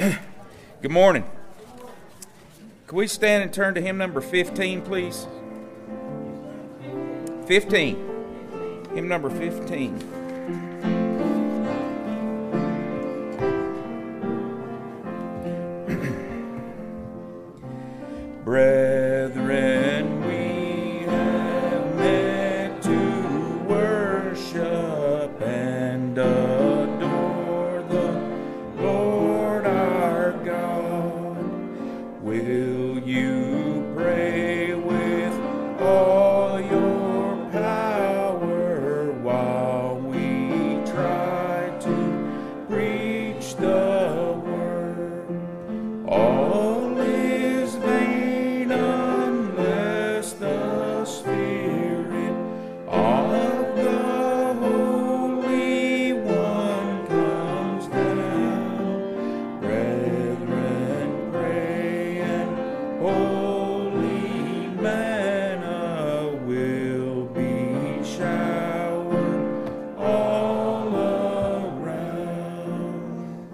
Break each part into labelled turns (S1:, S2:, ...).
S1: Good morning. Can we stand and turn to hymn number 15, please? 15. Hymn number 15. Brethren, we have met to worship and adore the Lord our God. Will you pray with all your power while we try to preach the word? All is vain unless the Spirit of the Holy One comes down. Brethren, pray, and holy manna will be showered all around.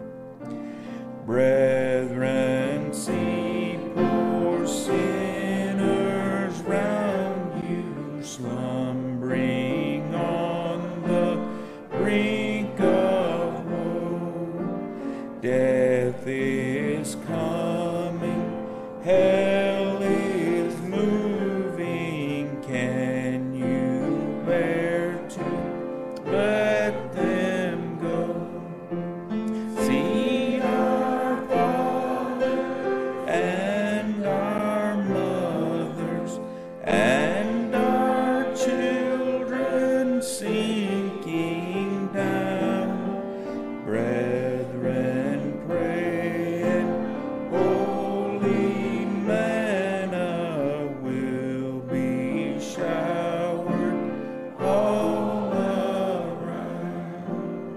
S1: Brethren, see poor sinners round you slumbering on the brink of woe. Death is coming, hell is moving. Can you bear to let them go? See our father and our mothers and our children sinking down. Brethren, pray, and holy manna will be showered all around.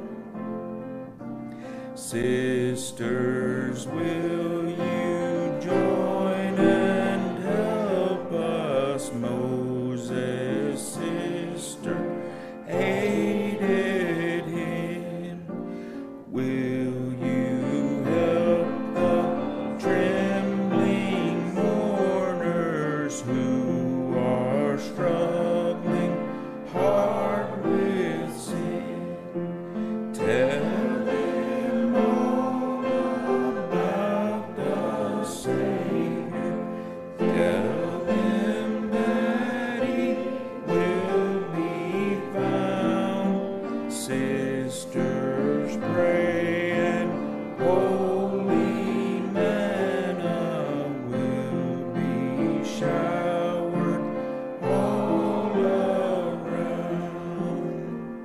S1: Sisters, will you join and help us? Moses' sister aided him. Will you help the trembling mourners who are struggling hard with sin? Tell them all about the Savior. Tell them that He will be found. Sisters, pray, and holy manna will be showered all around.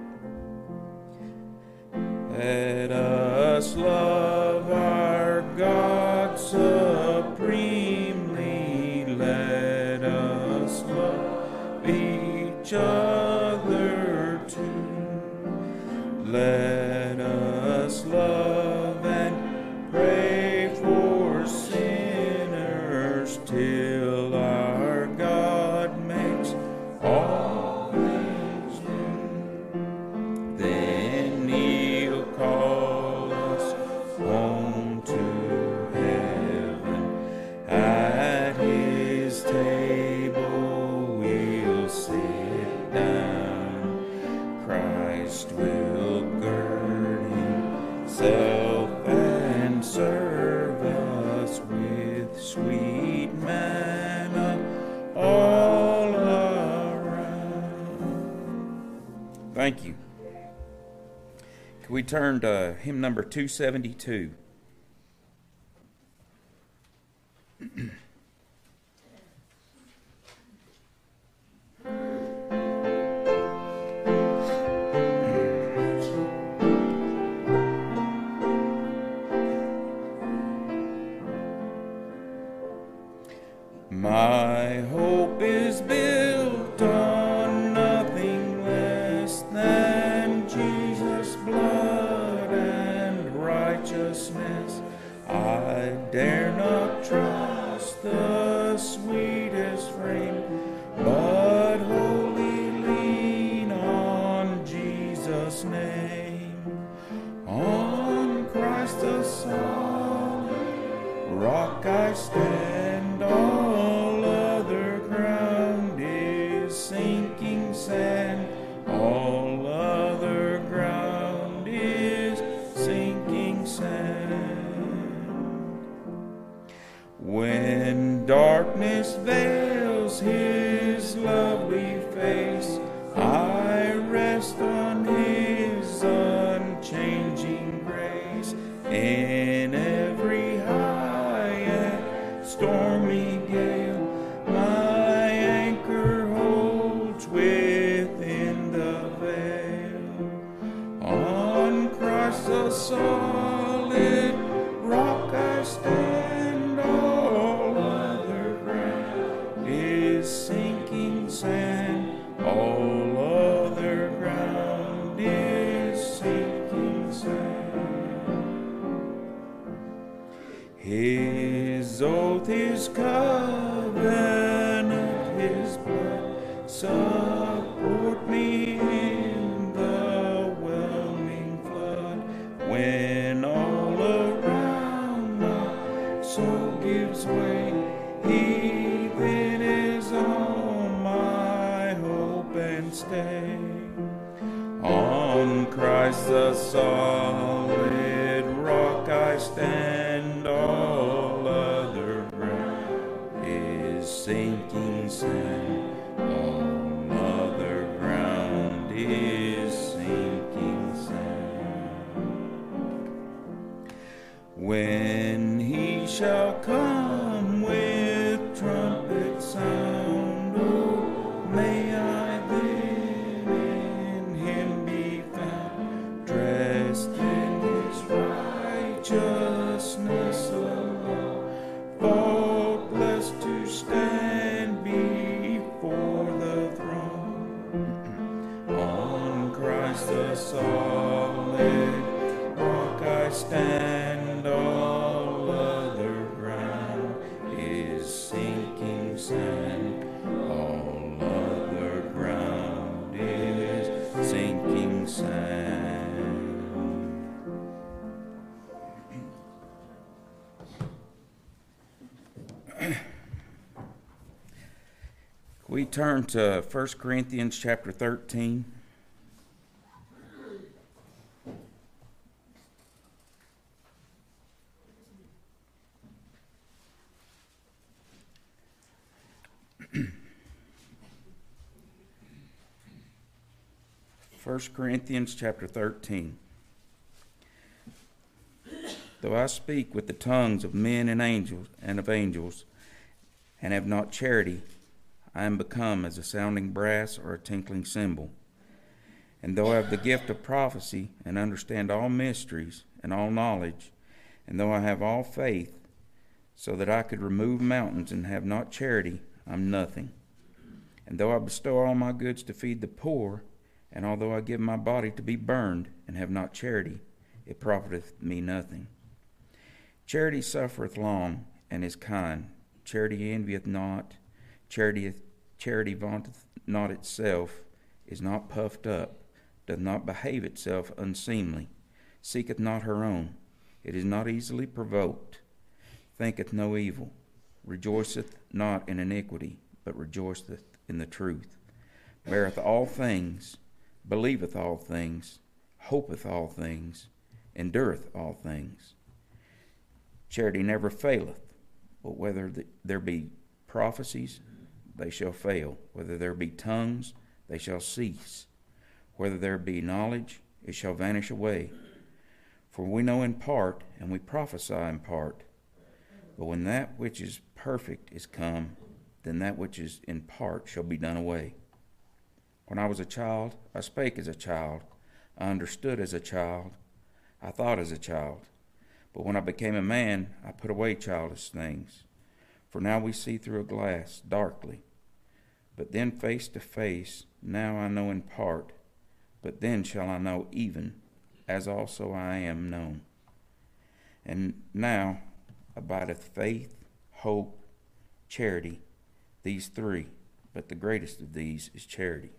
S1: Let us love our God supremely. Let us love each other too. Let us love and pray for sinners till our God makes all things new. Then He'll call us home to heaven. At His table we'll sit down. Christ will gird Himself and serve us with sweet manna all around. Thank you. Can we turn to hymn number 272? My hope is built on nothing less than Jesus' blood and righteousness. I dare not trust the sweetest frame, but wholly lean on Jesus' name, on Christ the Son. rock I stand, all other ground is sinking sand. All other ground is sinking sand. When darkness veils his lovely face, I rest on his unchanging grace. In every high and stormy gale, my anchor holds within the veil. On Christ the solid rock I stand, all other ground is sinking sand. All other ground is sinking sand. His oath, his covenant, his blood support me in the whelming flood. When all around my soul gives way, he then is all my hope and stay. On Christ the solid rock I stand, all other ground is sinking sand. All other ground is sinking sand. When he shall come with trumpet sound, oh, may I then in him be found, dressed in his righteousness alone, faultless to stand before the throne. On Christ the solid rock I stand, all other ground is sinking sand. All other ground is sinking sand. We turn to 1 Corinthians chapter 13. First Corinthians chapter 13. Though I speak with the tongues of men and angels and of angels, and have not charity, I am become as a sounding brass or a tinkling cymbal. And though I have the gift of prophecy and understand all mysteries and all knowledge, and though I have all faith, so that I could remove mountains and have not charity, I am nothing. And though I bestow all my goods to feed the poor, and although I give my body to be burned and have not charity, it profiteth me nothing. Charity suffereth long and is kind. Charity envieth not. Charity vaunteth not itself, is not puffed up, doth not behave itself unseemly, seeketh not her own, it is not easily provoked, thinketh no evil, rejoiceth not in iniquity, but rejoiceth in the truth, beareth all things, believeth all things, hopeth all things, endureth all things. Charity never faileth, but whether there be prophecies, they shall fail. Whether there be tongues, they shall cease. Whether there be knowledge, it shall vanish away. For we know in part, and we prophesy in part. But when that which is perfect is come, then that which is in part shall be done away. When I was a child, I spake as a child. I understood as a child. I thought as a child. But when I became a man, I put away childish things. For now we see through a glass, darkly. But then face to face, now I know in part. But then shall I know even, as also I am known. And now abideth faith, hope, charity, these three. But the greatest of these is charity.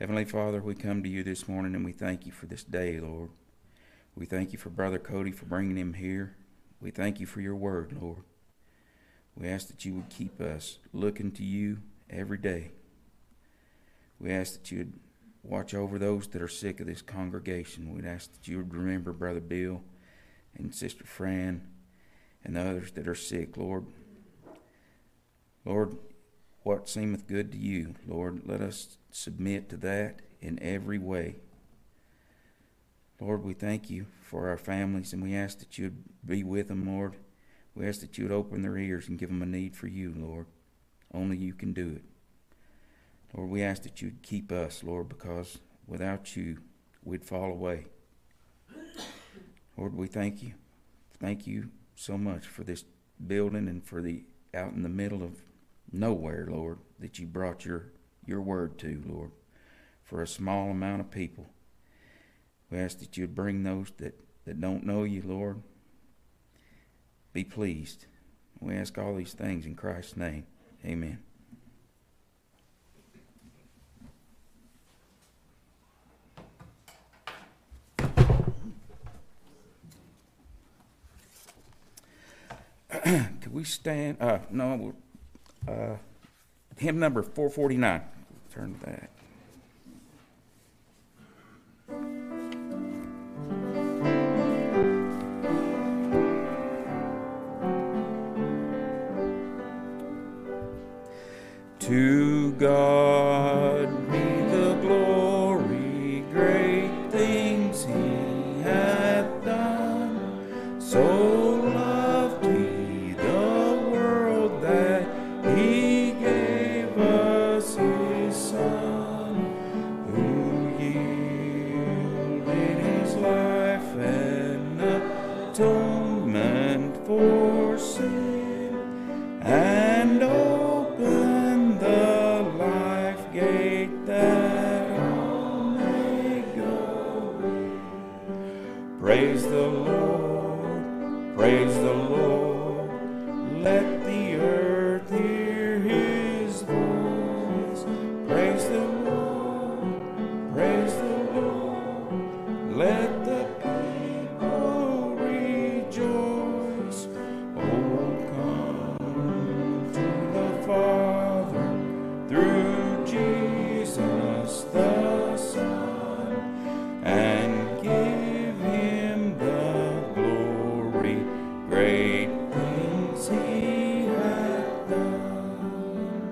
S1: Heavenly Father, we come to you this morning and we thank you for this day, Lord. We thank you for Brother Cody for bringing him here. We thank you for your word, Lord. We ask that you would keep us looking to you every day. We ask that you would watch over those that are sick of this congregation. We'd ask that you would remember Brother Bill and Sister Fran and the others that are sick, Lord. Lord, what seemeth good to you, Lord, let us submit to that in every way. Lord, we thank you for our families, and we ask that you would be with them, Lord. We ask that you would open their ears and give them a need for you, Lord. Only you can do it. Lord, we ask that you'd keep us, Lord, because without you, we'd fall away. Lord, we thank you. Thank you so much for this building and for the out in the middle of nowhere, Lord, that you brought your word to, Lord, for a small amount of people. We ask that you'd bring those that don't know you, Lord. Be pleased. We ask all these things in Christ's name. Amen. Could we stand? Hymn number 449. Turn to that. To God be the glory, great things he hath done. So loved he the world that he gave us his Son, who yielded his life an atonement for sin, and opened the life gate that all may go in. Praise the Lord, praise the Lord, let the earth hear his voice. Praise the Lord, praise the Lord, let the people rejoice. Oh, come to the Father through Jesus the Son, and give him the glory, great things he hath done.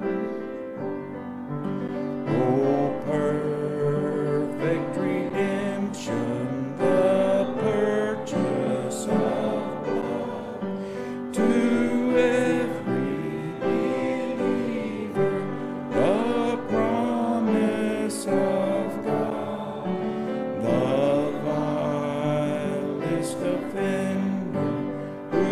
S1: Oh, perfect redemption, the purchase of blood, to every believer, the promise of God. The vilest offender who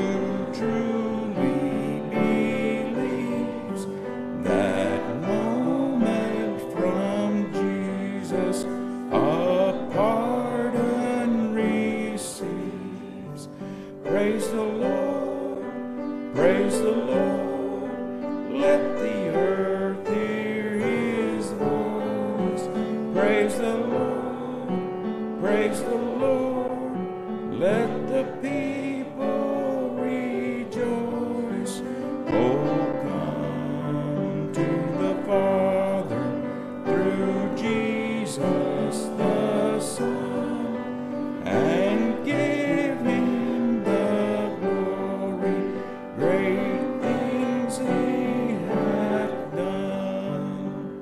S1: truly believes that moment from Jesus a pardon receives. Praise the Lord, praise the Lord, let the earth hear his voice. Praise the Lord, praise the Lord, let the people rejoice. Oh, come to the Father through Jesus the Son, and give him the glory, great things he hath done.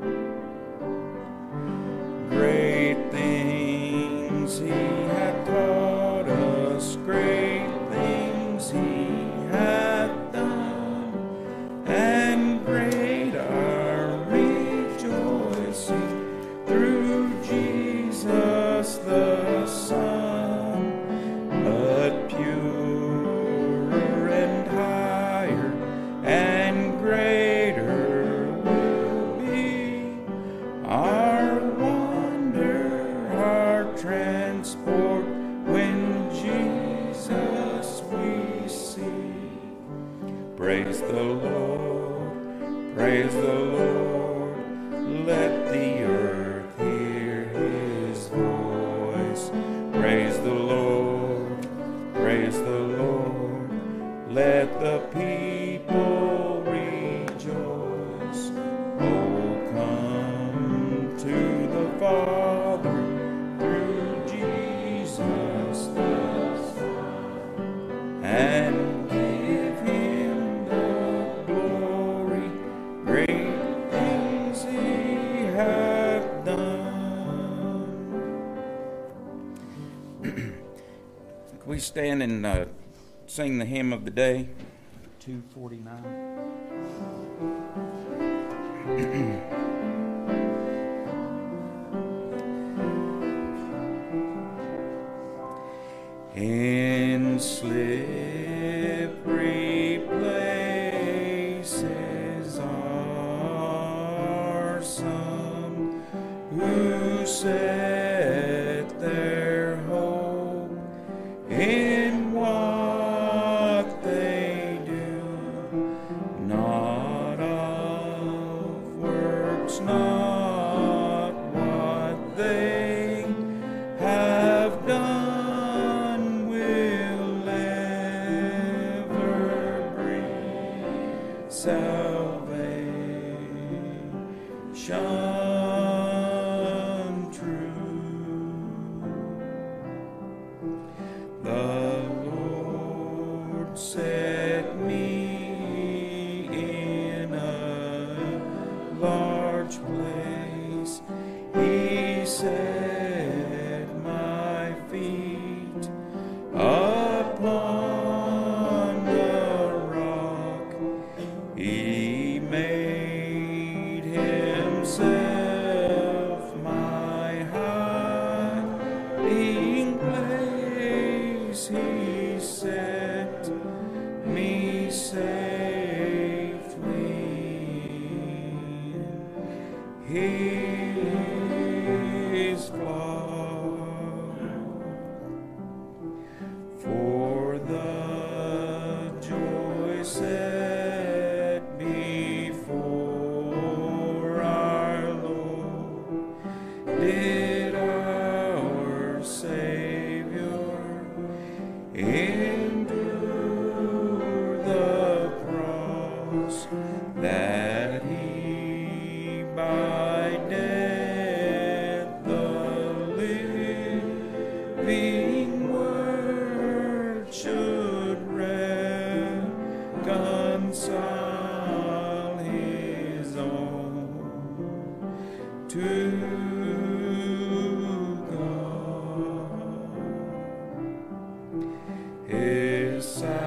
S1: Great things he hath taught us, great things he hath done, and great our rejoicing through Jesus the Son. But purer and higher and greater will be our wonder, our transport, when Jesus we see. Praise the Lord, praise the Lord, let the earth hear stand and sing the hymn of the day, 249. In slippery places are some who set their hope in what they do, not of works, not what they have done. Salvation true. The Lord set me in a large place. He set my feet upon the rock. He made himself my hiding place. He set me safely in his flock. For the joy set before our Lord did our Savior endure the cross, that he by death the living word should reconcile his own to God. His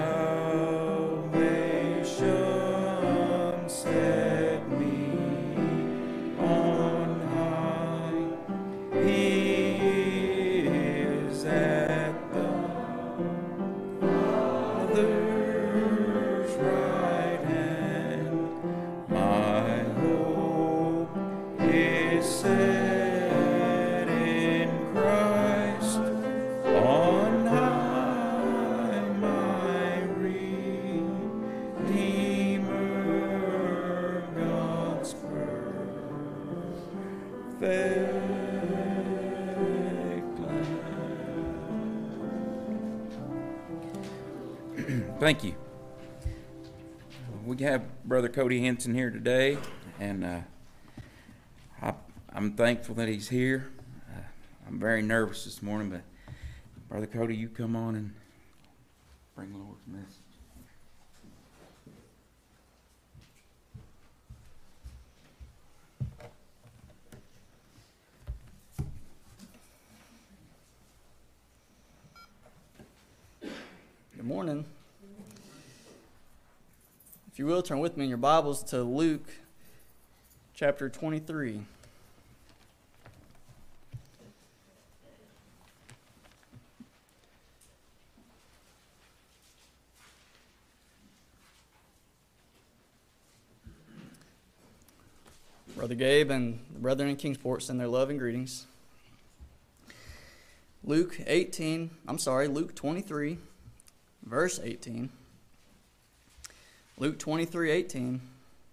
S1: salvation set me on high. He is at the Father's right hand. My hope is set in Christ on high. My Redeemer, God's perfect Lamb. Thank you. We have Brother Cody Henson here today, and I'm thankful that he's here. I'm very nervous this morning, but Brother Cody, you come on and bring the Lord's message.
S2: Good morning. If you will, turn with me in your Bibles to Luke chapter 23. Brother Gabe and the brethren in Kingsport send their love and greetings. Luke 23, verse 18. Luke 23:18.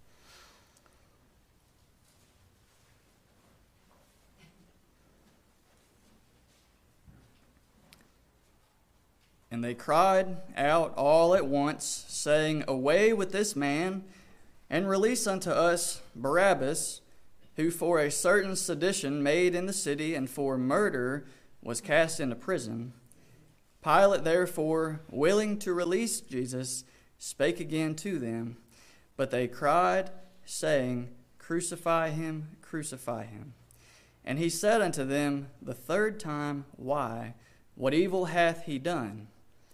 S2: And they cried out all at once, saying, Away with this man, and release unto us Barabbas, who for a certain sedition made in the city and for murder was cast into prison. Pilate therefore, willing to release Jesus, spake again to them. But they cried, saying, Crucify him, crucify him. And he said unto them the third time, Why? What evil hath he done?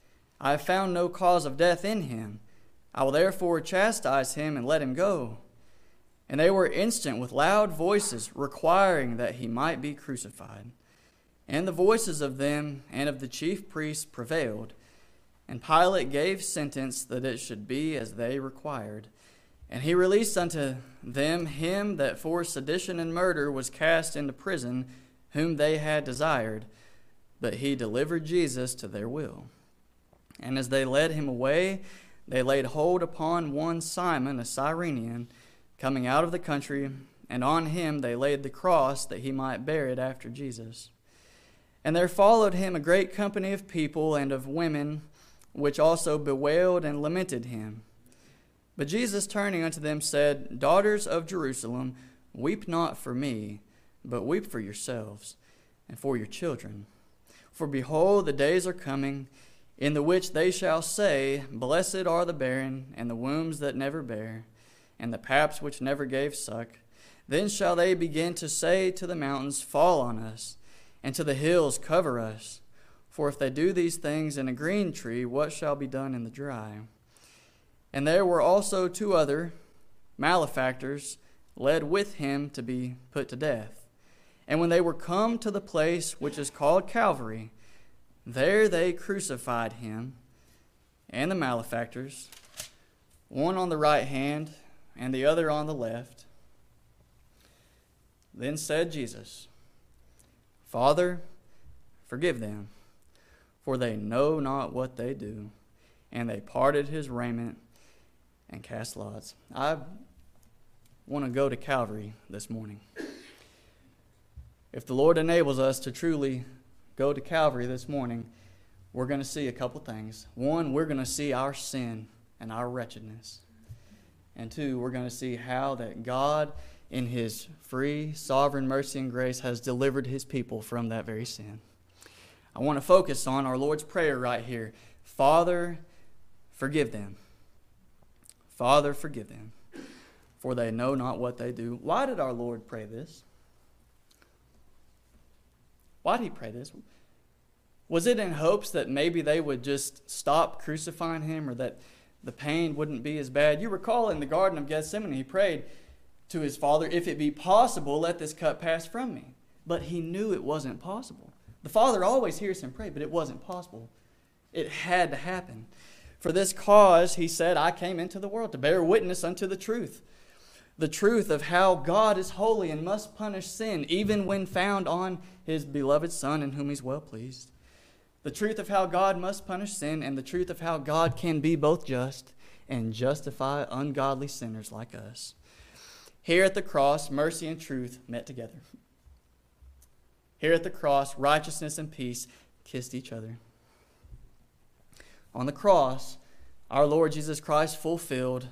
S2: I have found no cause of death in him. I will therefore chastise him and let him go. And they were instant with loud voices, requiring that he might be crucified. And the voices of them and of the chief priests prevailed. And Pilate gave sentence that it should be as they required. And he released unto them him that for sedition and murder was cast into prison, whom they had desired. But he delivered Jesus to their will. And as they led him away, they laid hold upon one Simon, a Cyrenian, coming out of the country, and on him they laid the cross that he might bear it after Jesus. And there followed him a great company of people and of women, which also bewailed and lamented him. But Jesus, turning unto them, said, Daughters of Jerusalem, weep not for me, but weep for yourselves, and for your children. For behold, the days are coming, in the which they shall say, Blessed are the barren, and the wombs that never bare, and the paps which never gave suck. Then shall they begin to say to the mountains, Fall on us, and to the hills, Cover us. For if they do these things in a green tree, what shall be done in the dry? And there were also two other malefactors led with him to be put to death. And when they were come to the place which is called Calvary, there they crucified him and the malefactors, one on the right hand and the other on the left. Then said Jesus, Father, forgive them, for they know not what they do. And they parted his raiment and cast lots. I want to go to Calvary this morning. If the Lord enables us to truly go to Calvary this morning, we're going to see a couple things. One, we're going to see our sin and our wretchedness. And two, we're going to see how that God, in his free, sovereign mercy and grace, has delivered his people from that very sin. I want to focus on our Lord's Prayer right here. Father, forgive them. Father, forgive them, for they know not what they do. Why did our Lord pray this? Why did he pray this? Was it in hopes that maybe they would just stop crucifying him, or that the pain wouldn't be as bad? You recall in the Garden of Gethsemane, he prayed to his Father, if it be possible, let this cup pass from me. But he knew it wasn't possible. The Father always hears him pray, but it wasn't possible. It had to happen. For this cause, he said, I came into the world to bear witness unto the truth of how God is holy and must punish sin, even when found on his beloved Son, in whom he's well pleased. The truth of how God must punish sin, and the truth of how God can be both just and justify ungodly sinners like us. Here at the cross, mercy and truth met together. Here at the cross, righteousness and peace kissed each other. On the cross, our Lord Jesus Christ fulfilled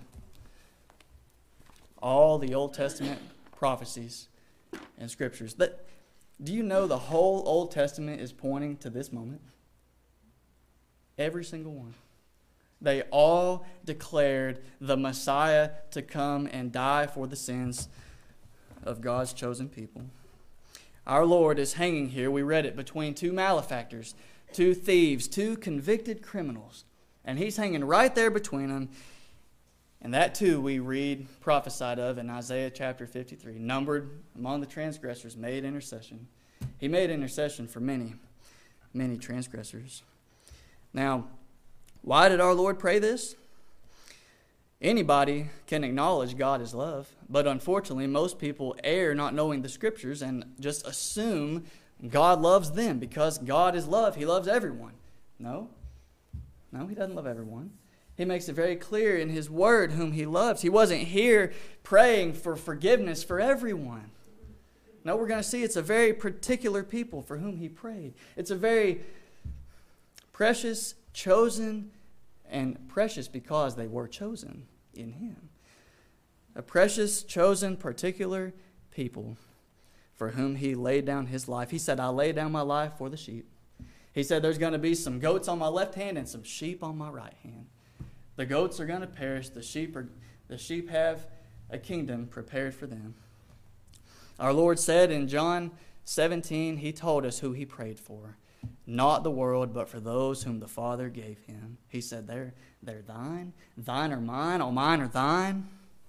S2: all the Old Testament prophecies and scriptures. Do you know the whole Old Testament is pointing to this moment? Every single one. They all declared the Messiah to come and die for the sins of God's chosen people. Our Lord is hanging here, we read it, between two malefactors, two thieves, two convicted criminals. And he's hanging right there between them. And that too we read prophesied of in Isaiah chapter 53. Numbered among the transgressors, made intercession. He made intercession for many, many transgressors. Now, why did our Lord pray this? Anybody can acknowledge God is love, but unfortunately most people err not knowing the scriptures and just assume God loves them because God is love. He loves everyone. No, he doesn't love everyone. He makes it very clear in his word whom he loves. He wasn't here praying for forgiveness for everyone. No, we're going to see it's a very particular people for whom he prayed. It's a very precious, chosen, and precious because they were chosen in him. A precious, chosen, particular people for whom he laid down his life. He said, I lay down my life for the sheep. He said there's going to be some goats on my left hand and some sheep on my right hand. The goats are going to perish. The sheep have a kingdom prepared for them. Our Lord said in John 17, he told us who he prayed for. not the world, but for those whom the Father gave him. He said, they're thine. Thine are mine. All mine are thine.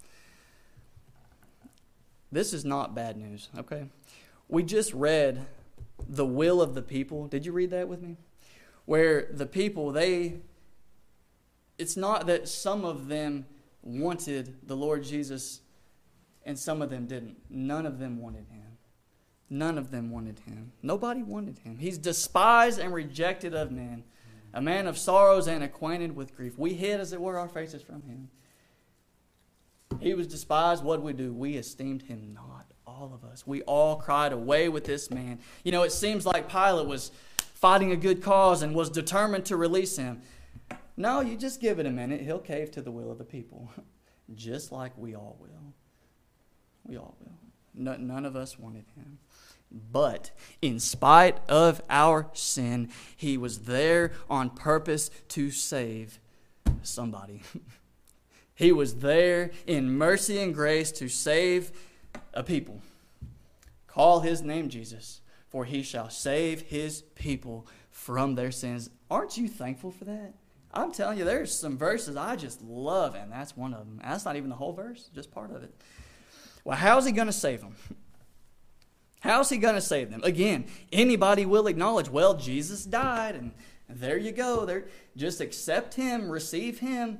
S2: This is not bad news, okay? We just read the will of the people. Did you read that with me? Where the people, it's not that some of them wanted the Lord Jesus and some of them didn't. None of them wanted him. None of them wanted him. Nobody wanted him. He's despised and rejected of men, a man of sorrows and acquainted with grief. We hid, as it were, our faces from him. He was despised. What did we do? We esteemed him not, all of us. We all cried, away with this man. You know, it seems like Pilate was fighting a good cause and was determined to release him. No, you just give it a minute. He'll cave to the will of the people, just like we all will. We all will. None of us wanted him. But in spite of our sin, he was there on purpose to save somebody. He was there in mercy and grace to save a people. Call his name Jesus, for he shall save his people from their sins. Aren't you thankful for that? I'm telling you, there's some verses I just love, and that's one of them. And that's not even the whole verse, just part of it. Well, how's he going to save them? How's he going to save them? Again, anybody will acknowledge, well, Jesus died, and there you go. Just accept him, receive him.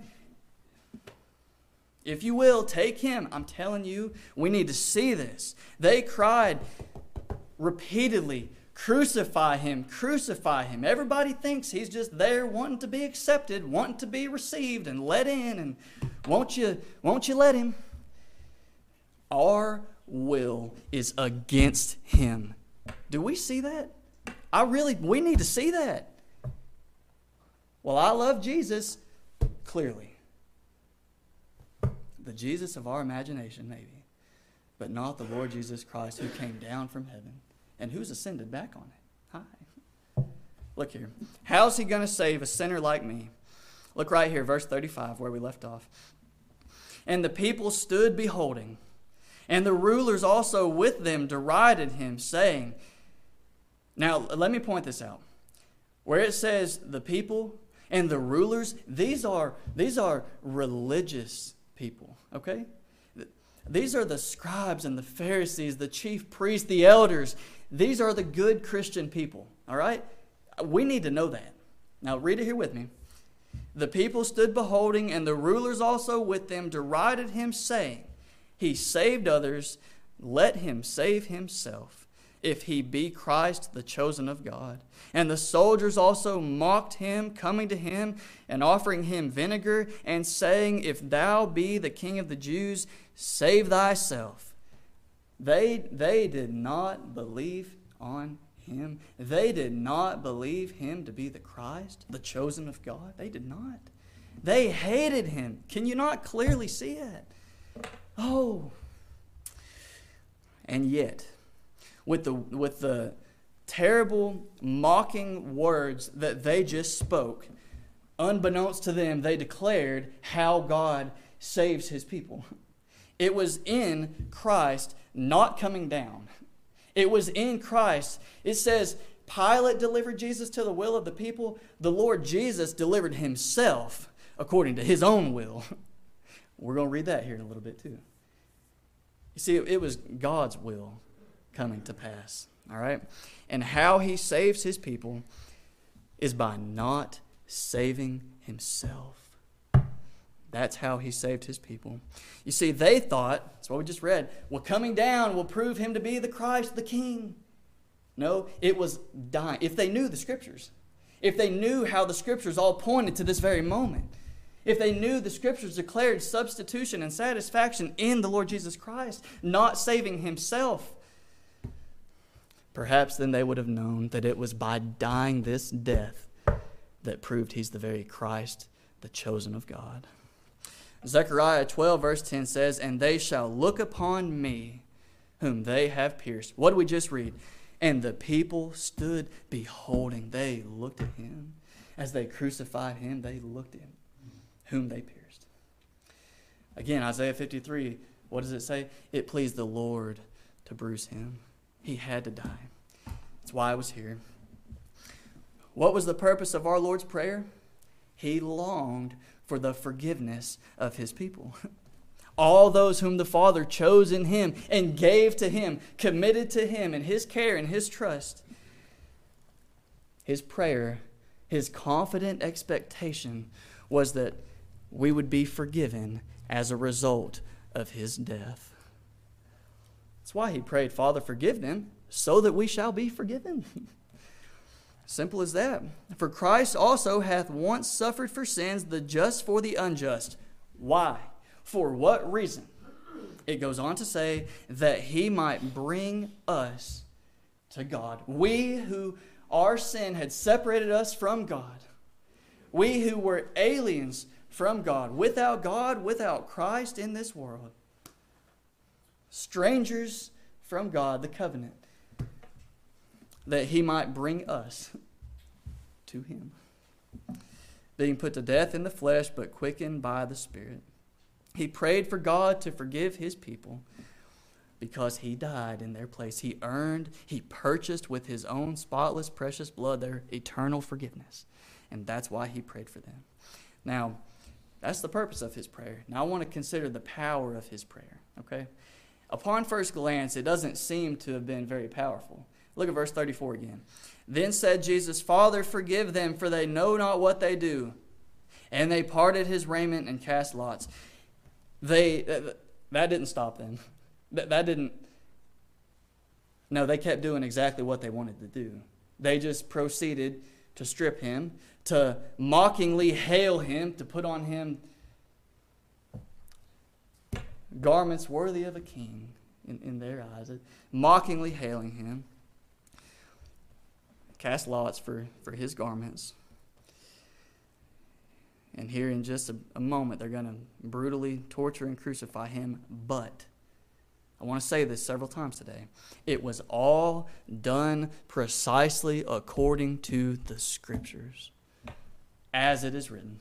S2: If you will, take him. I'm telling you, we need to see this. They cried repeatedly, crucify him, crucify him. Everybody thinks he's just there wanting to be accepted, wanting to be received and let in, and won't you let him? Our will is against him. Do we see that? We need to see that. Well, I love Jesus, clearly. The Jesus of our imagination, maybe. But not the Lord Jesus Christ, who came down from heaven and who's ascended back on it. Hi. Look here. How's he going to save a sinner like me? Look right here, verse 35, where we left off. And the people stood beholding, and the rulers also with them derided him, saying, now let me point this out. Where it says the people and the rulers, these are religious people, okay? These are the scribes and the Pharisees, the chief priests, the elders. These are the good Christian people, all right? We need to know that. Now read it here with me. The people stood beholding, and the rulers also with them derided him, saying, he saved others, let him save himself, if he be Christ, the chosen of God. And the soldiers also mocked him, coming to him and offering him vinegar, and saying, if thou be the King of the Jews, save thyself. They did not believe on him. They did not believe him to be the Christ, the chosen of God. They did not. They hated him. Can you not clearly see it? Oh. And yet, with the terrible mocking words that they just spoke, unbeknownst to them, they declared how God saves his people. It was in Christ not coming down. It was in Christ. It says Pilate delivered Jesus to the will of the people. The Lord Jesus delivered himself according to his own will. We're going to read that here in a little bit too. You see, it was God's will coming to pass. All right? And how he saves his people is by not saving himself. That's how he saved his people. You see, they thought, that's what we just read, well, coming down will prove him to be the Christ, the King. No, it was dying. If they knew the Scriptures, if they knew how the Scriptures all pointed to this very moment, if they knew the Scriptures declared substitution and satisfaction in the Lord Jesus Christ, not saving himself, perhaps then they would have known that it was by dying this death that proved he's the very Christ, the chosen of God. Zechariah 12 verse 10 says, and they shall look upon me whom they have pierced. What did we just read? And the people stood beholding. They looked at him. As they crucified him, they looked at him whom they pierced. Again, Isaiah 53, what does it say? It pleased the Lord to bruise him. He had to die. That's why I was here. What was the purpose of our Lord's Prayer? He longed for the forgiveness of his people. All those whom the Father chose in him and gave to him, committed to him in his care and his trust. His prayer, his confident expectation was that we would be forgiven as a result of his death. That's why he prayed, Father, forgive them, so that we shall be forgiven. Simple as that. For Christ also hath once suffered for sins, the just for the unjust. Why? For what reason? It goes on to say that he might bring us to God. We who our sin had separated us from God. We who were aliens from God, without Christ in this world. Strangers from God, the covenant. That he might bring us to him. Being put to death in the flesh, but quickened by the Spirit. He prayed for God to forgive his people because he died in their place. He purchased with his own spotless, precious blood their eternal forgiveness. And that's why he prayed for them. Now, that's the purpose of his prayer. Now I want to consider the power of his prayer. Okay? Upon first glance, it doesn't seem to have been very powerful. Look at verse 34 again. Then said Jesus, Father, forgive them, for they know not what they do. And they parted his raiment and cast lots. That didn't stop them. They kept doing exactly what they wanted to do. They just proceeded to strip him, to mockingly hail him, to put on him garments worthy of a king in their eyes, mockingly hailing him. Cast lots for his garments. And here in just a moment, they're going to brutally torture and crucify him. But, I want to say this several times today, it was all done precisely according to the Scriptures, as it is written.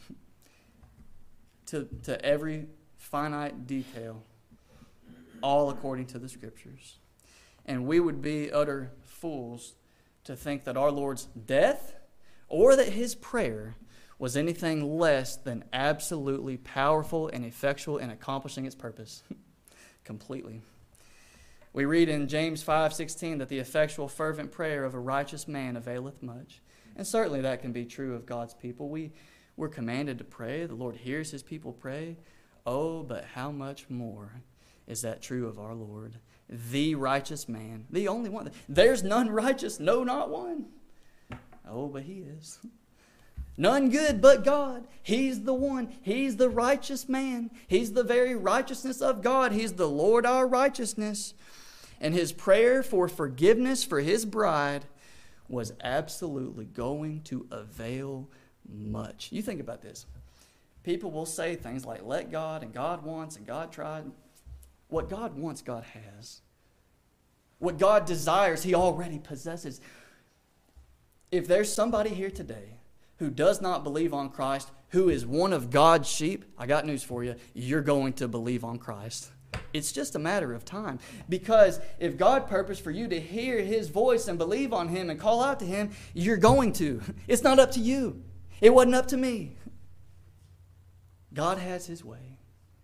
S2: To every finite detail, all according to the Scriptures. And we would be utter fools to think that our Lord's death or that his prayer was anything less than absolutely powerful and effectual in accomplishing its purpose. Completely. We read in James 5:16 that the effectual fervent prayer of a righteous man availeth much. And certainly that can be true of God's people. We're commanded to pray. The Lord hears his people pray. Oh, but how much more is that true of our Lord? The righteous man, the only one. There's none righteous, no, not one. Oh, but he is. None good but God. He's the one. He's the righteous man. He's the very righteousness of God. He's the Lord our righteousness. And his prayer for forgiveness for his bride was absolutely going to avail much. You think about this. People will say things like, let God, and God wants, and God tried. What God wants, God has. What God desires, he already possesses. If there's somebody here today who does not believe on Christ, who is one of God's sheep, I got news for you. You're going to believe on Christ. It's just a matter of time. Because if God purposed for you to hear his voice and believe on him and call out to him, you're going to. It's not up to you. It wasn't up to me. God has his way.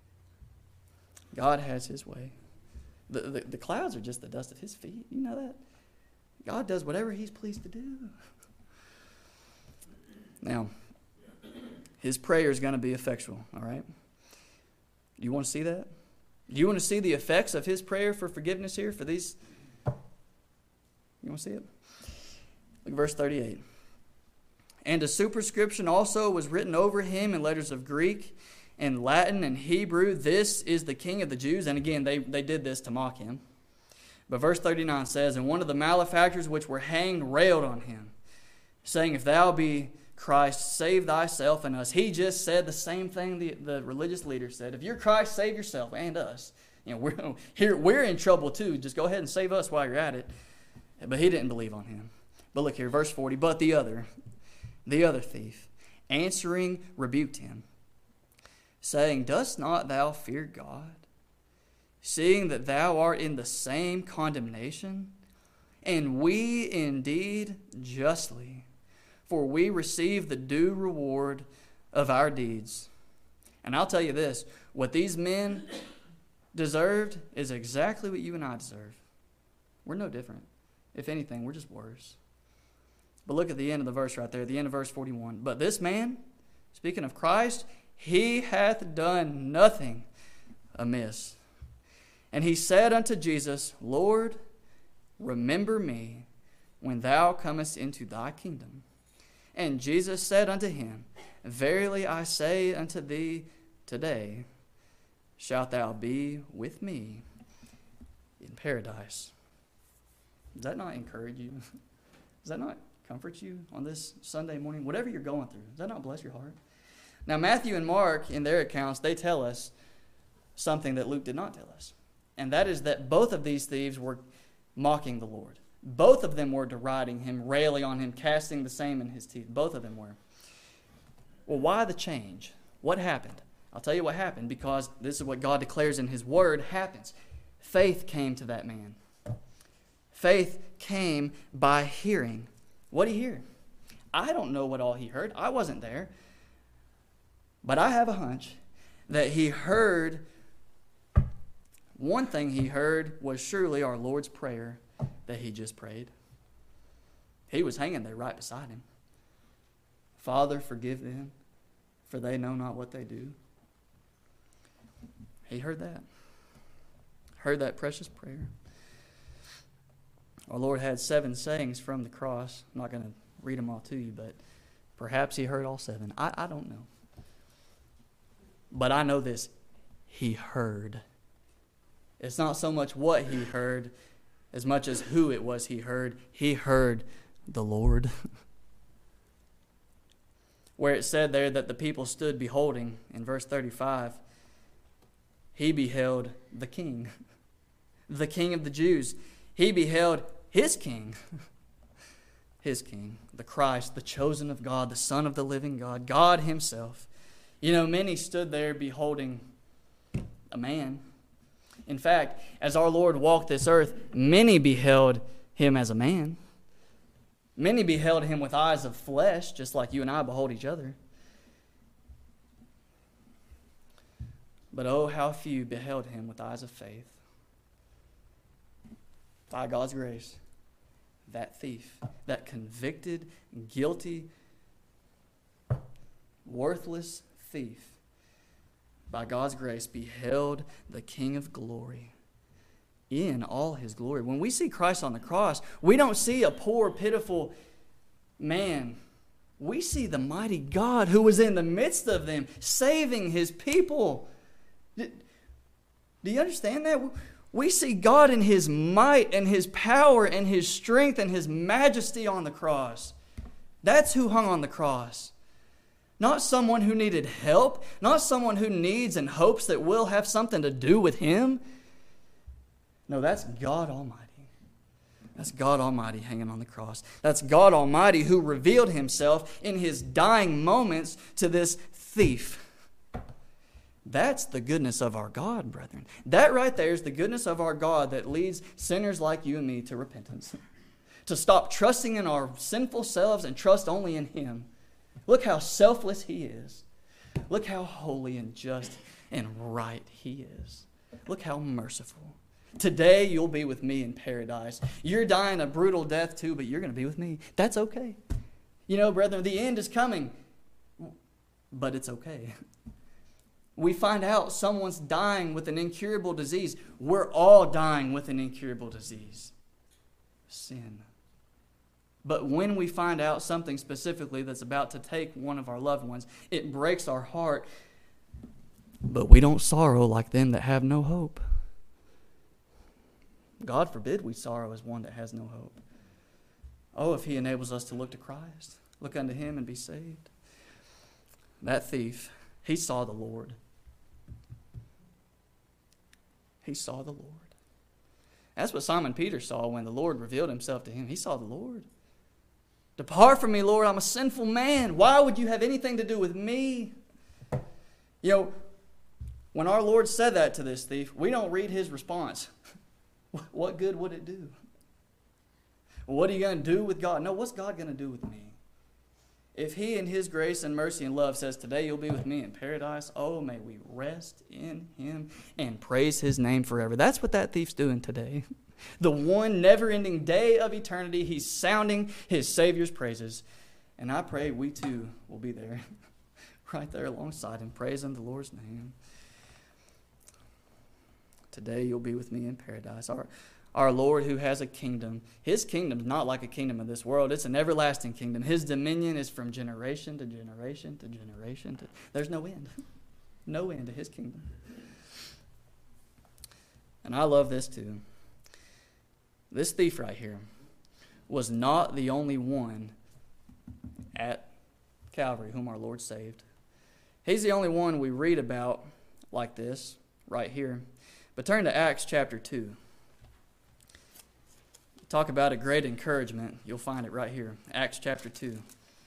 S2: God has his way. The clouds are just the dust of his feet. You know that? God does whatever he's pleased to do. Now, his prayer is going to be effectual, all right? Do you want to see that? Do you want to see the effects of his prayer for forgiveness here for these? You want to see it? Look at verse 38. And a superscription also was written over him in letters of Greek and Latin and Hebrew. This is the King of the Jews. And again, they did this to mock him. But verse 39 says, and one of the malefactors which were hanged railed on him, saying, if thou be Christ, save thyself and us. He just said the same thing the religious leader said. If you're Christ, save yourself and us. You know, we're in trouble too. Just go ahead and save us while you're at it. But he didn't believe on him. But look here, verse 40. But the other thief, answering, rebuked him, saying, dost not thou fear God, seeing that thou art in the same condemnation? And we indeed justly. for we receive the due reward of our deeds. And I'll tell you this, what these men deserved is exactly what you and I deserve. We're no different. If anything, we're just worse. But look at the end of the verse right there, the end of verse 41. But this man, speaking of Christ, he hath done nothing amiss. And he said unto Jesus, Lord, remember me when thou comest into thy kingdom. And Jesus said unto him, Verily I say unto thee, today shalt thou be with me in paradise. Does that not encourage you? Does that not comfort you on this Sunday morning? Whatever you're going through, does that not bless your heart? Now, Matthew and Mark, in their accounts, they tell us something that Luke did not tell us. And that is that both of these thieves were mocking the Lord. Both of them were deriding him, railing on him, casting the same in his teeth. Both of them were. Well, why the change? What happened? I'll tell you what happened, because this is what God declares in his word happens. Faith came to that man. Faith came by hearing. What did he hear? I don't know what all he heard. I wasn't there. But I have a hunch that he heard, one thing he heard was surely our Lord's Prayer that he just prayed. He was hanging there right beside him. Father, forgive them, for they know not what they do. He heard that. Heard that precious prayer. Our Lord had 7 sayings from the cross. I'm not going to read them all to you, but perhaps he heard all 7. I don't know. But I know this. He heard. It's not so much what he heard as much as who it was he heard. He heard the Lord. Where it said there that the people stood beholding, in verse 35, he beheld the King of the Jews. He beheld his King, his King, the Christ, the chosen of God, the Son of the living God, God himself. You know, many stood there beholding a man. In fact, as our Lord walked this earth, many beheld him as a man. Many beheld him with eyes of flesh, just like you and I behold each other. But oh, how few beheld him with eyes of faith. By God's grace, that thief, that convicted, guilty, worthless thief, by God's grace, beheld the King of glory in all his glory. When we see Christ on the cross, we don't see a poor, pitiful man. We see the mighty God who was in the midst of them, saving his people. Do you understand that? We see God in his might and his power and his strength and his majesty on the cross. That's who hung on the cross. Not someone who needed help, not someone who needs and hopes that we'll have something to do with him. No, that's God Almighty. That's God Almighty hanging on the cross. That's God Almighty who revealed himself in his dying moments to this thief. That's the goodness of our God, brethren. That right there is the goodness of our God that leads sinners like you and me to repentance. To stop trusting in our sinful selves and trust only in him. Look how selfless he is. Look how holy and just and right he is. Look how merciful. Today you'll be with me in paradise. You're dying a brutal death too, but you're going to be with me. That's okay. You know, brethren, the end is coming, but it's okay. We find out someone's dying with an incurable disease. We're all dying with an incurable disease. Sin. But when we find out something specifically that's about to take one of our loved ones, it breaks our heart. But we don't sorrow like them that have no hope. God forbid we sorrow as one that has no hope. Oh, if he enables us to look to Christ, look unto him and be saved. That thief, he saw the Lord. He saw the Lord. That's what Simon Peter saw when the Lord revealed himself to him. He saw the Lord. Depart from me, Lord, I'm a sinful man. Why would you have anything to do with me? You know, when our Lord said that to this thief, we don't read his response. What good would it do? What are you going to do with God? No, what's God going to do with me? If he in his grace and mercy and love says, today you'll be with me in paradise, oh, may we rest in him and praise his name forever. That's what that thief's doing today. The one never-ending day of eternity, he's sounding his Savior's praises. And I pray we too will be there, right there alongside him, praising the Lord's name. Today you'll be with me in paradise. Our Lord who has a kingdom. His kingdom is not like a kingdom of this world. It's an everlasting kingdom. His dominion is from generation to generation to generation. There's no end. No end to his kingdom. And I love this too. This thief right here was not the only one at Calvary whom our Lord saved. He's the only one we read about like this right here. But turn to Acts chapter 2. Talk about a great encouragement. You'll find it right here. Acts chapter 2.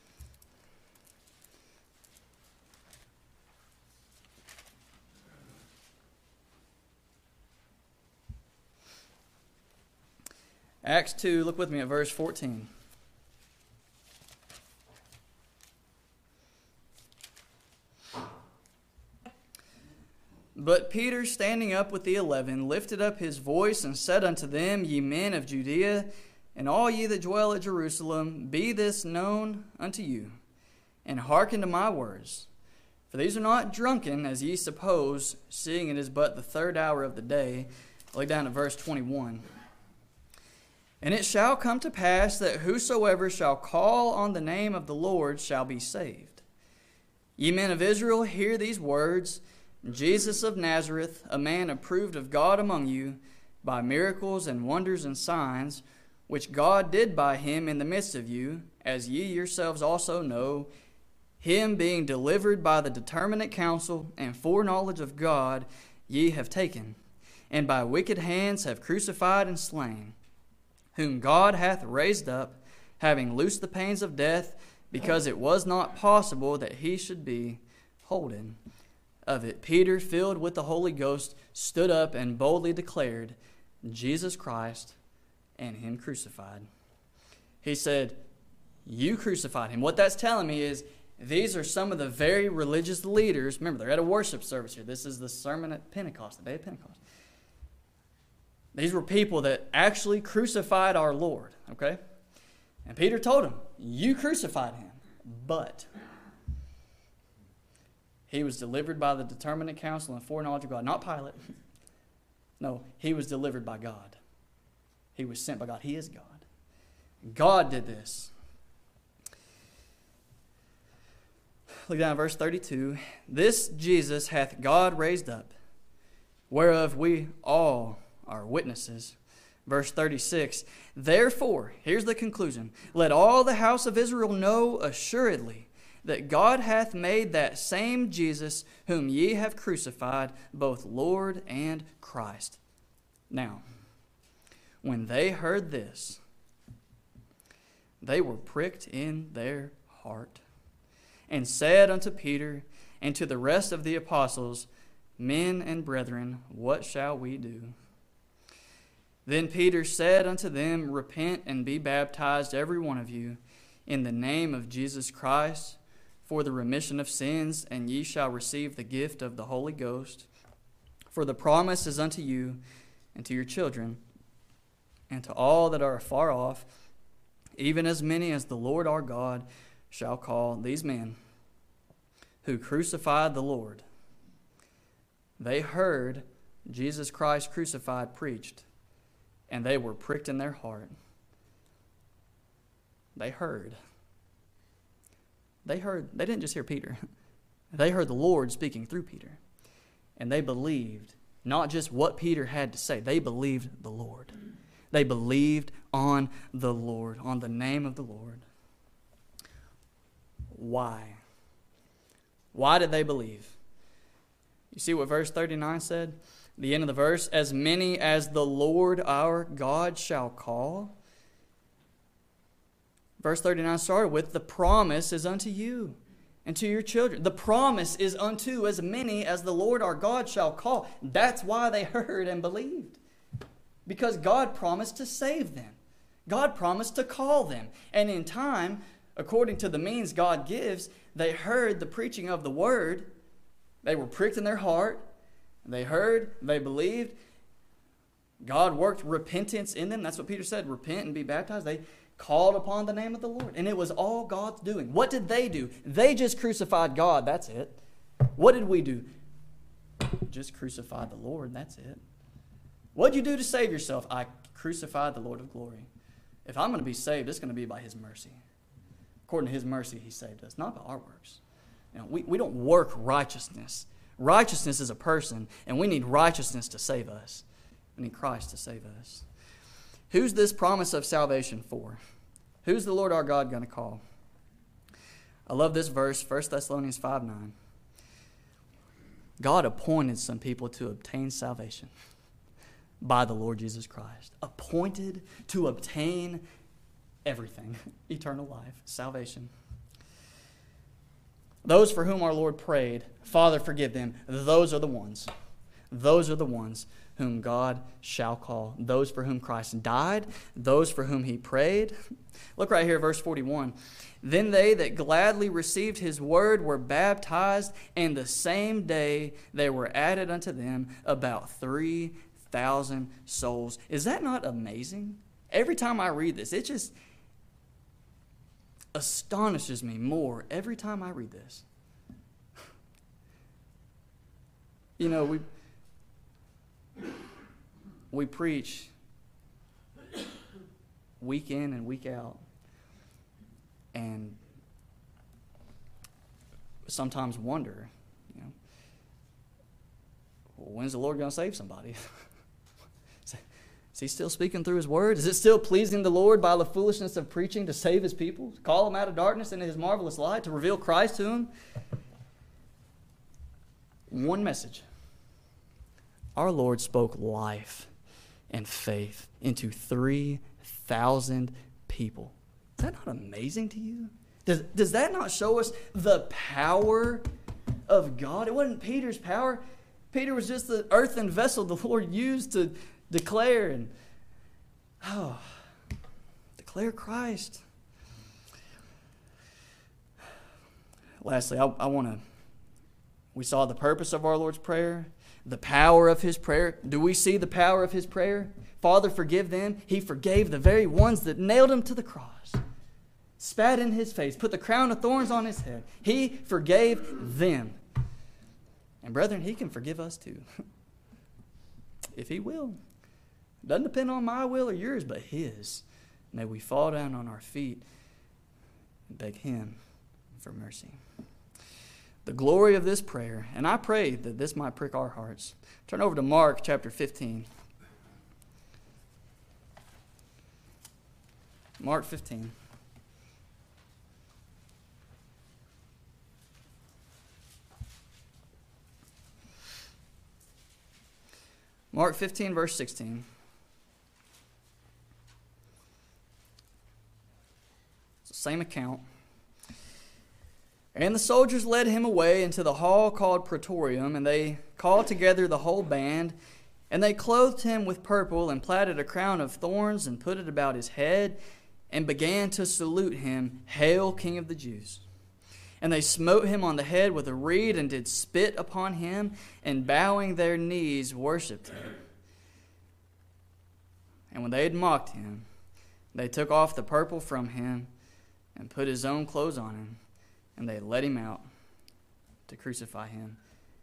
S2: Acts 2, look with me at verse 14. But Peter, standing up with the 11, lifted up his voice and said unto them, Ye men of Judea, and all ye that dwell at Jerusalem, be this known unto you, and hearken to my words. For these are not drunken, as ye suppose, seeing it is but the third hour of the day. Look down at verse 21. And it shall come to pass that whosoever shall call on the name of the Lord shall be saved. Ye men of Israel, hear these words. Jesus of Nazareth, a man approved of God among you, by miracles and wonders and signs, which God did by him in the midst of you, as ye yourselves also know, him being delivered by the determinate counsel and foreknowledge of God, ye have taken, and by wicked hands have crucified and slain, whom God hath raised up, having loosed the pains of death, because it was not possible that he should be holden of it. Peter, filled with the Holy Ghost, stood up and boldly declared, Jesus Christ and him crucified. He said, you crucified him. What that's telling me is these are some of the very religious leaders. Remember, they're at a worship service here. This is the sermon at Pentecost, the day of Pentecost. These were people that actually crucified our Lord, okay? And Peter told him, you crucified him, but he was delivered by the determinate counsel and foreknowledge of God. Not Pilate. No, he was delivered by God. He was sent by God. He is God. God did this. Look down at verse 32. This Jesus hath God raised up, whereof we all are witnesses. Verse 36. Therefore, here's the conclusion. Let all the house of Israel know assuredly that God hath made that same Jesus whom ye have crucified, both Lord and Christ. Now, when they heard this, they were pricked in their heart, and said unto Peter and to the rest of the apostles, Men and brethren, what shall we do? Then Peter said unto them, Repent and be baptized every one of you in the name of Jesus Christ, for the remission of sins, and ye shall receive the gift of the Holy Ghost. For the promise is unto you, and to your children, and to all that are afar off, even as many as the Lord our God shall call. These men who crucified the Lord, they heard Jesus Christ crucified preached, and they were pricked in their heart. They heard. They didn't just hear Peter. They heard the Lord speaking through Peter. And they believed not just what Peter had to say. They believed the Lord. They believed on the Lord, on the name of the Lord. Why? Why did they believe? You see what verse 39 said? The end of the verse, as many as the Lord our God shall call. Verse 39 started with, the promise is unto you and to your children. The promise is unto as many as the Lord our God shall call. That's why they heard and believed. Because God promised to save them. God promised to call them. And in time, according to the means God gives, they heard the preaching of the word. They were pricked in their heart. They heard, they believed. God worked repentance in them. That's what Peter said, repent and be baptized. They called upon the name of the Lord. And it was all God's doing. What did they do? They just crucified God. That's it. What did we do? Just crucified the Lord. That's it. What did you do to save yourself? I crucified the Lord of glory. If I'm going to be saved, it's going to be by His mercy. According to His mercy, He saved us, not by our works. You know, we don't work righteousness. Righteousness is a person, and we need righteousness to save us. We need Christ to save us. Who's this promise of salvation for? Who's the Lord our God going to call? I love this verse, 1 Thessalonians 5:9. God appointed some people to obtain salvation by the Lord Jesus Christ. Appointed to obtain everything. Eternal life, salvation. Those for whom our Lord prayed, Father, forgive them. Those are the ones. Those are the ones whom God shall call. Those for whom Christ died. Those for whom He prayed. Look right here, verse 41. Then they that gladly received His word were baptized, and the same day they were added unto them about 3,000 souls. Is that not amazing? Every time I read this, it just astonishes me more every time I read this. You know, we preach week in and week out, and sometimes wonder, you know, well, when's the Lord going to save somebody? Is He still speaking through His word? Is it still pleasing the Lord by the foolishness of preaching to save His people, to call them out of darkness into His marvelous light, to reveal Christ to them? One message. Our Lord spoke life and faith into 3,000 people. Is that not amazing to you? Does that not show us the power of God? It wasn't Peter's power. Peter was just the earthen vessel the Lord used to declare declare Christ. Lastly, we saw the purpose of our Lord's Prayer, the power of His prayer. Do we see the power of His prayer? Father, forgive them. He forgave the very ones that nailed Him to the cross, spat in His face, put the crown of thorns on His head. He forgave them. And brethren, He can forgive us too, if He will. Doesn't depend on my will or yours, but His. May we fall down on our feet and beg Him for mercy. The glory of this prayer, and I pray that this might prick our hearts. Turn over to Mark chapter 15. Mark 15. Mark 15, verse 16. It's the same account. And the soldiers led him away into the hall called Praetorium, and they called together the whole band, and they clothed him with purple, and platted a crown of thorns, and put it about his head, and began to salute him, Hail, King of the Jews. And they smote him on the head with a reed, and did spit upon him, and bowing their knees worshipped him. And when they had mocked him, they took off the purple from him, and put his own clothes on him, and they led him out to crucify him.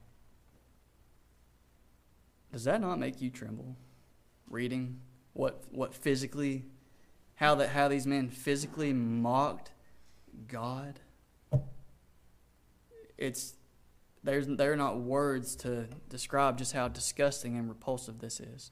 S2: Does that not make you tremble? Reading how these men physically mocked God? There are not words to describe just how disgusting and repulsive this is.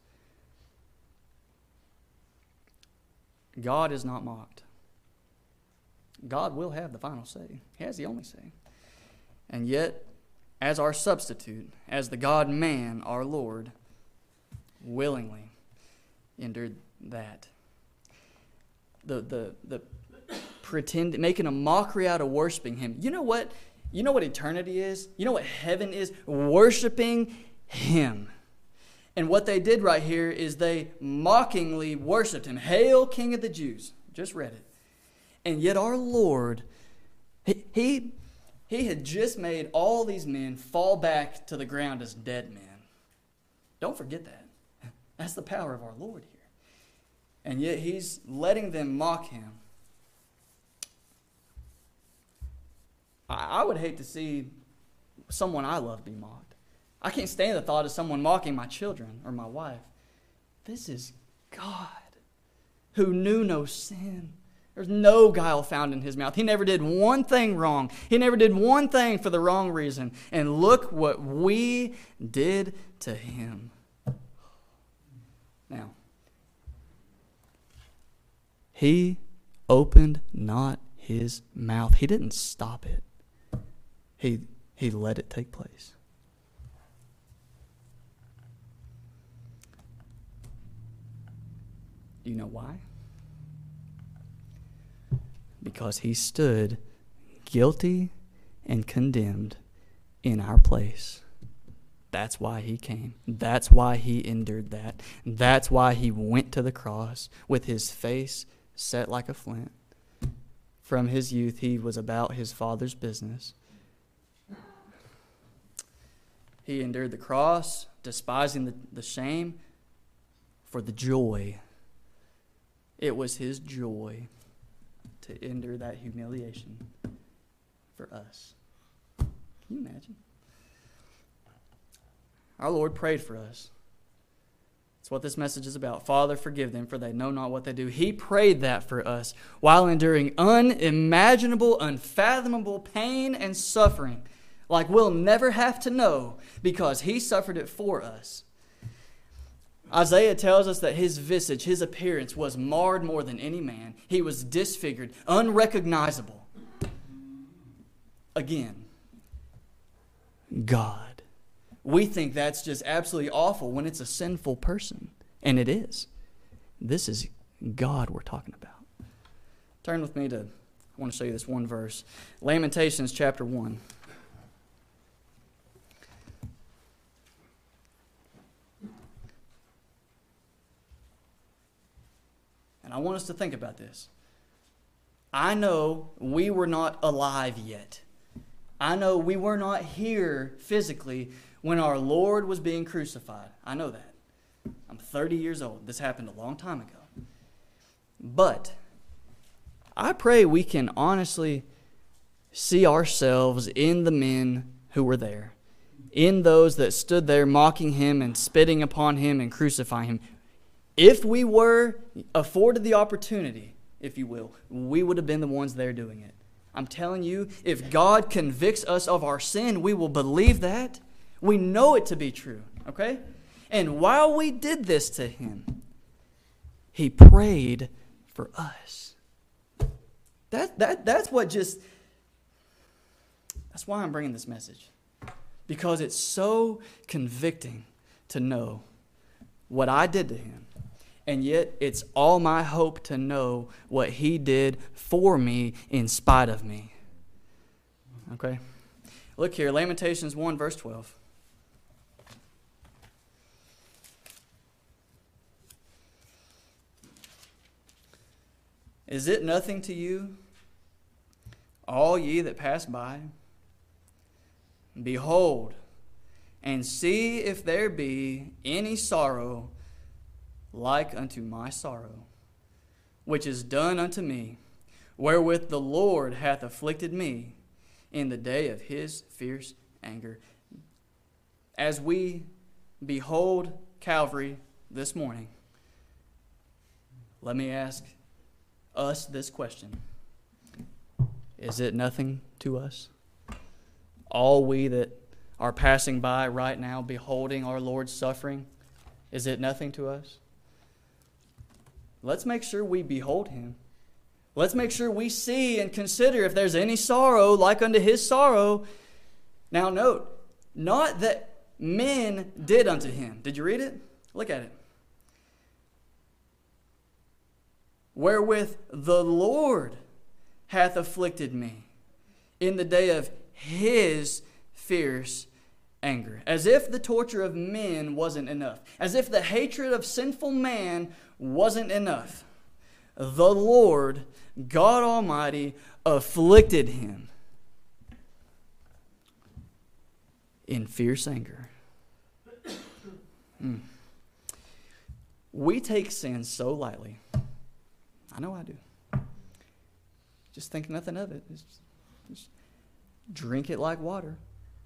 S2: God is not mocked. God will have the final say. He has the only say. And yet, as our substitute, as the God-man, our Lord, willingly endured that. The making a mockery out of worshiping Him. You know what? You know what eternity is? You know what heaven is? Worshiping Him. And what they did right here is they mockingly worshiped Him. Hail, King of the Jews. Just read it. And yet our Lord, He had just made all these men fall back to the ground as dead men. Don't forget that. That's the power of our Lord here. And yet He's letting them mock Him. I would hate to see someone I love be mocked. I can't stand the thought of someone mocking my children or my wife. This is God who knew no sin. There's no guile found in His mouth. He never did one thing wrong. He never did one thing for the wrong reason. And look what we did to Him. Now, He opened not His mouth. He didn't stop it. He let it take place. Do you know why? Because He stood guilty and condemned in our place. That's why He came. That's why He endured that. That's why He went to the cross with His face set like a flint. From His youth, He was about His Father's business. He endured the cross, despising the shame, for the joy. It was His joy to endure that humiliation for us. Can you imagine? Our Lord prayed for us. That's what this message is about. Father, forgive them, for they know not what they do. He prayed that for us while enduring unimaginable, unfathomable pain and suffering like we'll never have to know because He suffered it for us. Isaiah tells us that His visage, His appearance was marred more than any man. He was disfigured, unrecognizable. Again, God. We think that's just absolutely awful when it's a sinful person. And it is. This is God we're talking about. Turn with me to, I want to show you this one verse. Lamentations chapter 1. And I want us to think about this. I know we were not alive yet. I know we were not here physically when our Lord was being crucified. I know that. I'm 30 years old. This happened a long time ago. But I pray we can honestly see ourselves in the men who were there, in those that stood there mocking Him and spitting upon Him and crucifying Him. If we were afforded the opportunity, if you will, we would have been the ones there doing it. I'm telling you, if God convicts us of our sin, we will believe that. We know it to be true, okay? And while we did this to Him, He prayed for us. That's what just... That's why I'm bringing this message. Because it's so convicting to know what I did to Him. And yet, it's all my hope to know what He did for me in spite of me. Okay? Look here, Lamentations 1, verse 12. Is it nothing to you, all ye that pass by? Behold, and see if there be any sorrow like unto my sorrow, which is done unto me, wherewith the Lord hath afflicted me in the day of His fierce anger. As we behold Calvary this morning, let me ask us this question. Is it nothing to us? All we that are passing by right now, beholding our Lord's suffering, is it nothing to us? Let's make sure we behold Him. Let's make sure we see and consider if there's any sorrow like unto His sorrow. Now note, not that men did unto Him. Did you read it? Look at it. Wherewith the Lord hath afflicted me in the day of His fierce anger. As if the torture of men wasn't enough. As if the hatred of sinful man wasn't enough. the Lord God Almighty afflicted him in fierce anger. We take sin so lightly. I know I do. Just think nothing of it. Just drink it like water.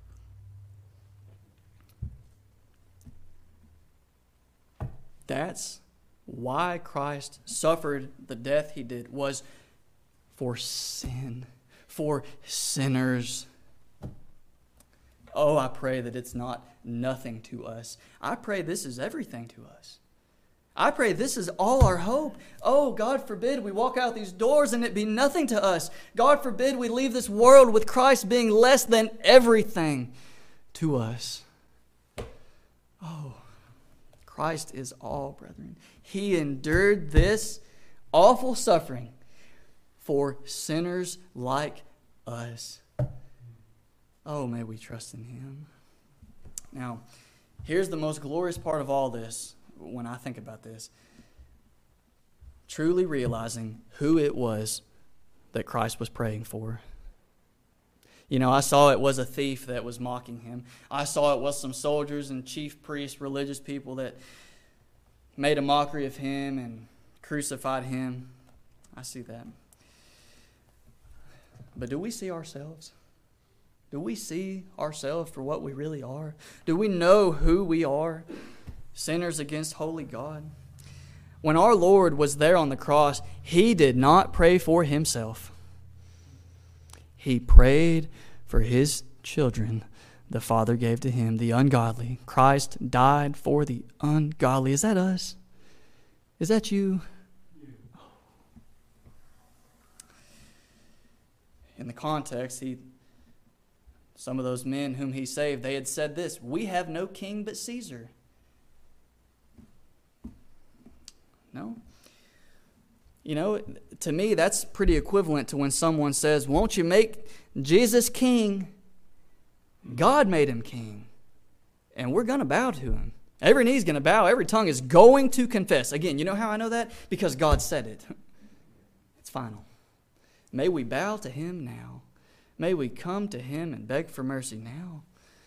S2: That's why Christ suffered the death he did, was for sin, for sinners. Oh, I pray that it's not nothing to us. I pray this is everything to us. I pray this is all our hope. Oh, God forbid we walk out these doors and it be nothing to us. God forbid we leave this world with Christ being less than everything to us. Oh, Christ is all, brethren. He endured this awful suffering for sinners like us. Oh, may we trust in Him. Now, here's the most glorious part of all this when I think about this. Truly realizing who it was that Christ was praying for. You know, I saw it was a thief that was mocking him. I saw it was some soldiers and chief priests, religious people that made a mockery of him and crucified him. I see that. But do we see ourselves? Do we see ourselves for what we really are? Do we know who we are? Sinners against holy God. When our Lord was there on the cross, He did not pray for Himself. He prayed for His children the Father gave to Him, the ungodly. Christ died for the ungodly. Is that us? Is that you? In the context, some of those men whom He saved, they had said this: "We have no king but Caesar." No? You know, to me, that's pretty equivalent to when someone says, "Won't you make Jesus king?" God made Him king. And we're going to bow to Him. Every knee's going to bow. Every tongue is going to confess. Again, you know how I know that? Because God said it. It's final. May we bow to Him now. May we come to Him and beg for mercy now.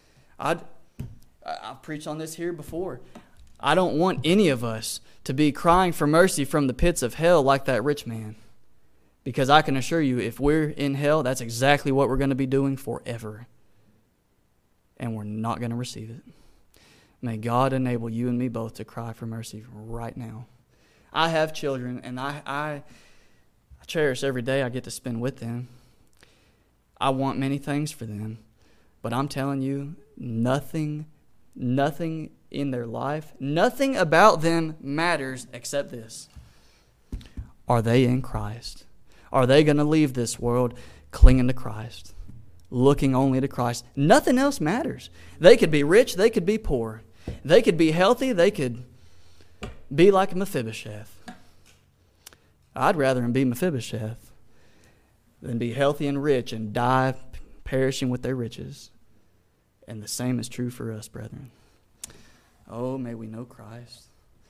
S2: I've preached on this here before. I don't want any of us to be crying for mercy from the pits of hell like that rich man. Because I can assure you, if we're in hell, that's exactly what we're going to be doing forever. And we're not going to receive it. May God enable you and me both to cry for mercy right now. I have children, and I cherish every day I get to spend with them. I want many things for them. But I'm telling you, nothing in their life, nothing about them matters except this. Are they in Christ? Are they going to leave this world clinging to Christ, looking only to Christ? Nothing else matters. They could be rich, they could be poor. They could be healthy, they could be like Mephibosheth. I'd rather him be Mephibosheth than be healthy and rich and die perishing with their riches. And the same is true for us, brethren. Oh, may we know Christ.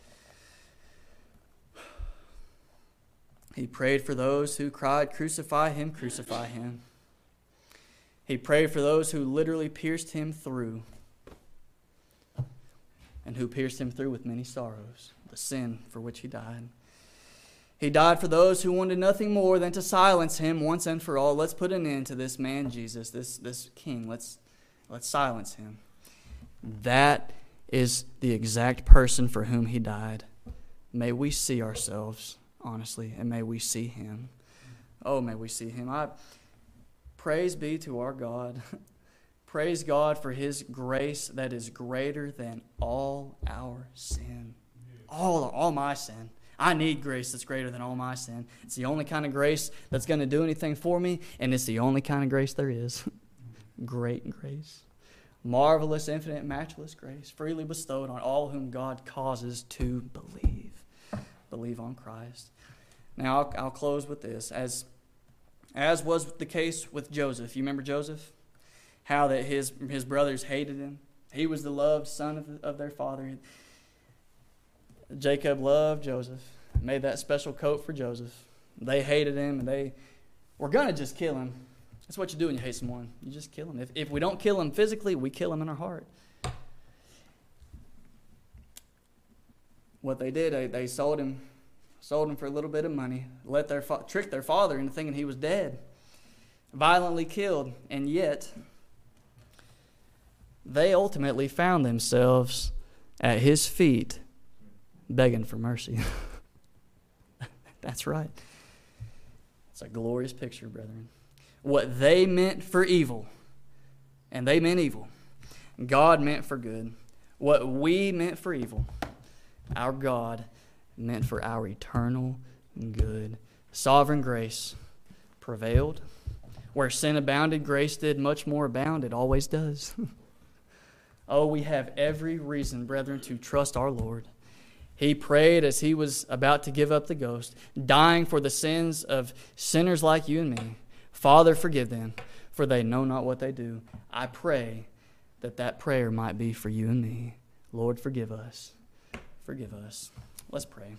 S2: He prayed for those who cried, "Crucify Him, crucify Him." He prayed for those who literally pierced Him through, and who pierced Him through with many sorrows, the sin for which He died. He died for those who wanted nothing more than to silence Him once and for all. Let's put an end to this man Jesus, this king. Let's silence him. That is the exact person for whom He died. May we see ourselves, honestly, and may we see Him. Oh, may we see Him. Praise be to our God. Praise God for His grace that is greater than all our sin. All my sin. I need grace that's greater than all my sin. It's the only kind of grace that's going to do anything for me, and it's the only kind of grace there is. Great grace. Marvelous, infinite, matchless grace, freely bestowed on all whom God causes to believe. Believe on Christ. Now, I'll close with this. As was the case with Joseph. You remember Joseph? How that his brothers hated him. He was the loved son of their father. Jacob loved Joseph. made that special coat for Joseph. They hated him, and they were going to just kill him. That's what you do when you hate someone. You just kill him. If we don't kill him physically, we kill him in our heart. What they did, they sold him for a little bit of money, tricked their father into thinking he was dead, violently killed, and yet they ultimately found themselves at his feet begging for mercy. That's right. It's a glorious picture, brethren. What they meant for evil, and they meant evil, God meant for good. What we meant for evil, our God meant for our eternal good. Sovereign grace prevailed. Where sin abounded, grace did much more abound. It always does. Oh, we have every reason, brethren, to trust our Lord. He prayed as he was about to give up the ghost, dying for the sins of sinners like you and me. Father, forgive them, for they know not what they do. I pray that prayer might be for you and me. Lord, forgive us. Forgive us. Let's pray.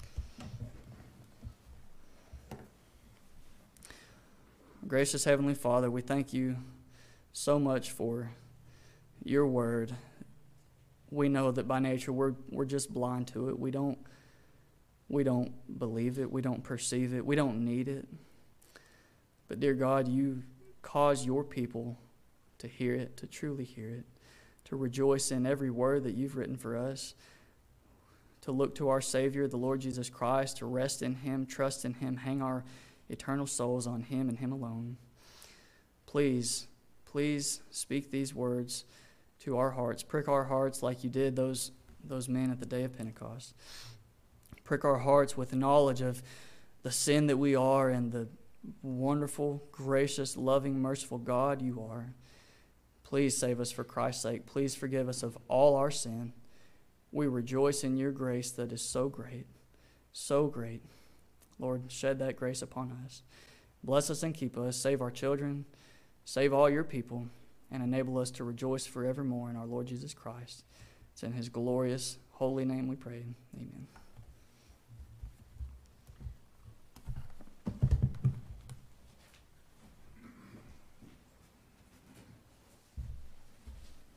S2: Gracious Heavenly Father, we thank you so much for your word. We know that by nature we're just blind to it. We don't believe it. We don't perceive it. We don't need it. But dear God, you cause your people to hear it, to truly hear it, to rejoice in every word that you've written for us, to look to our Savior, the Lord Jesus Christ, to rest in him, trust in him, hang our eternal souls on him and him alone. Please speak these words to our hearts. Prick our hearts like you did those men at the day of Pentecost. Prick our hearts with the knowledge of the sin that we are and the wonderful, gracious, loving, merciful God you are. Please save us for Christ's sake. Please forgive us of all our sin. We rejoice in your grace that is so great, so great. Lord, shed that grace upon us. Bless us and keep us. Save our children. Save all your people. And enable us to rejoice forevermore in our Lord Jesus Christ. It's in his glorious, holy name we pray. Amen.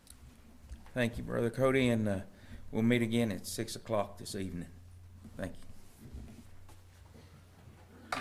S1: Thank you, Brother Cody, and we'll meet again at 6 o'clock this evening. Thank you.